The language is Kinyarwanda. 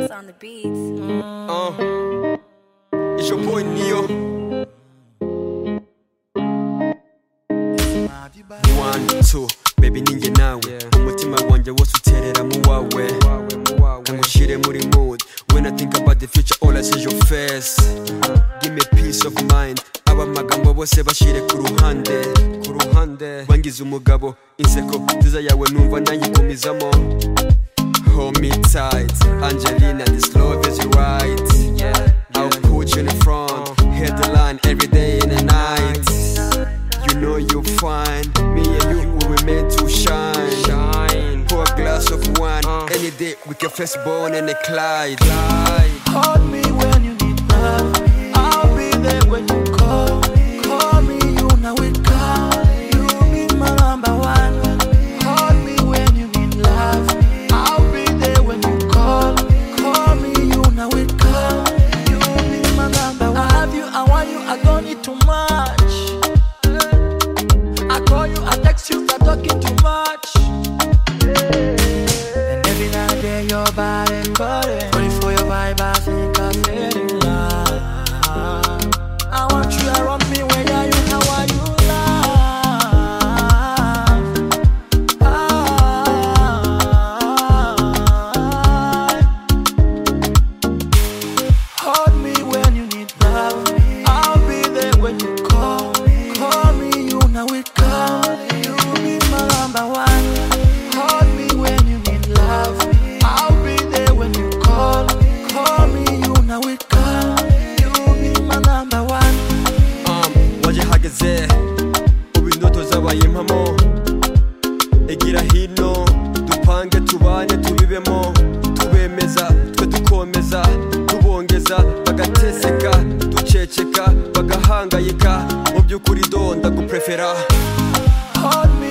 Alex on the beats. It's your boy Neo. 1, 2, baby ninjye nawe umutima wanjye wose uterera mu wawe Kamushire muri mood. When I think about the future all I see is your face. Give me peace of mind. Aba magambo bose bashire ku ruhande wangize umugabo inseko nziza yawe numva nanyikomizamo. Hold me tight, Angelina, this love is right. I'll put you in front, hit the line every day and the night. You know you're fine, me and you we were meant to shine. Pour a glass of wine, any day we can face born and a Clyde. Hold me when you need love, I'll be there when you call. Call me, you know it call. You be my number one. Hold me when you need love, I'll be there when you call. Call me, you know it call. You be my number one. I have you, I want you, I don't need too much. I call you, I text you, I'm talking too much. And every night and day your body calling. Only for your vibe, I think I'm feeling love. I want you around me, where are you, how are you Hold me when you need love, I'll be there when you call. Call me, you know it call. You be my number one. Hold me when you need love, I'll be there when you call. Call me, you know it call. You be my number one. Waje hageze ubu indoto zabaye impamo. Egira hino dupange tubane tubibemo. Tubemeza twe dukomeza tubongeza bagateseka duceceka bagahangayika mu by'ukuri do ndaguprefera. Hold me